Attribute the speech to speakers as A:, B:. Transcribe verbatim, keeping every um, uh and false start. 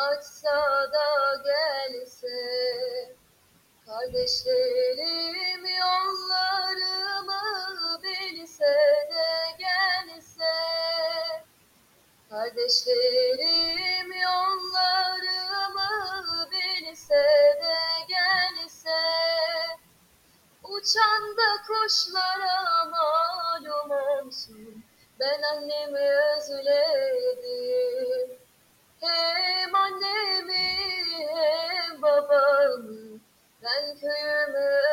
A: açsa da gelse. Kardeşlerim yollarımı bilse de gelse. Kardeşlerim yollarımı bilse de gelse. Uçan da kuşlara malum olsun, ben annemi özledim. Hem annemi hem babamı, ben köyümü